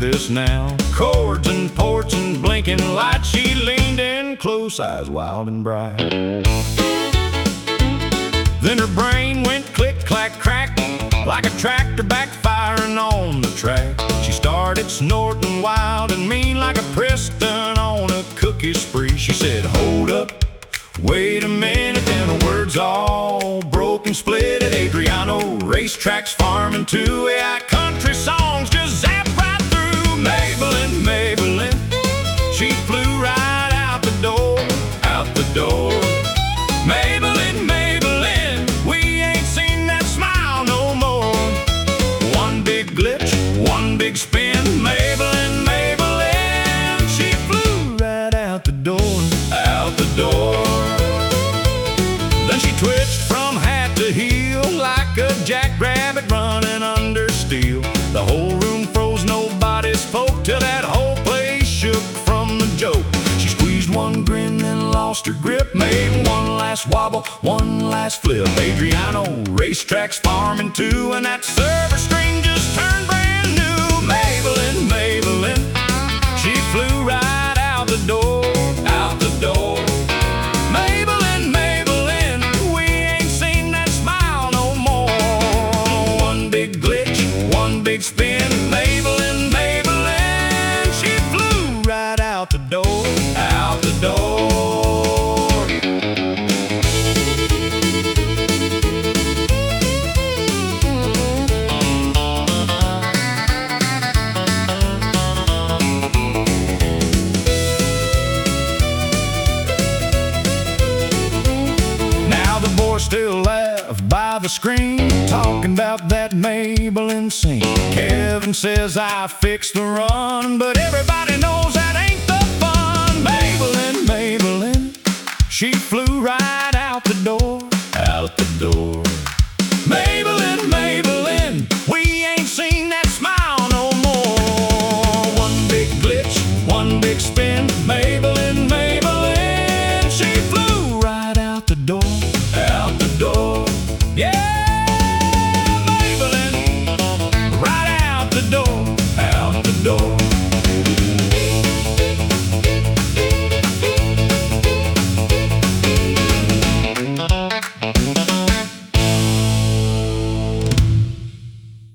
this now. Chords and ports and blinking lights, she leaned in close, eyes wild and bright. Then her brain went click, clack, crack, like a tractor backfiring on the track. She started snorting wild and mean like a Preston on a cookie spree. She said, hold up, wait a minute, then her words all broke and split at Adriano. Racetracks, farming too, AI country songs just zapped right through. Maybellene, Maybellene, she flew right out the door, out the door. Maybellene, Maybellene, we ain't seen that smile no more. One big glitch, one big spin. Maybellene, Maybellene, she flew right out the door, out the door. Then she twitched from hat to heel like a jackrabbit running under steel. The whole room froze, nobody spoke till that whole place shook from the joke. She squeezed one grin, then lost her grip, made one last wobble, one last flip. Adriano, racetracks, farming too, and that server string just turned brand new. Maybellene, Maybellene, she flew right out the door, out the door. Maybellene, Maybellene, we ain't seen that smile no more. One big glitch, one big spin. Maybellene, Maybellene, she flew right out the door, out the door. Now the boys still laugh by the screen, talking about that Maybellene scene. Kevin says I fixed the run, but everybody knows that ain't the fun. Maybellene, Maybellene, she flew right out the door, out the door.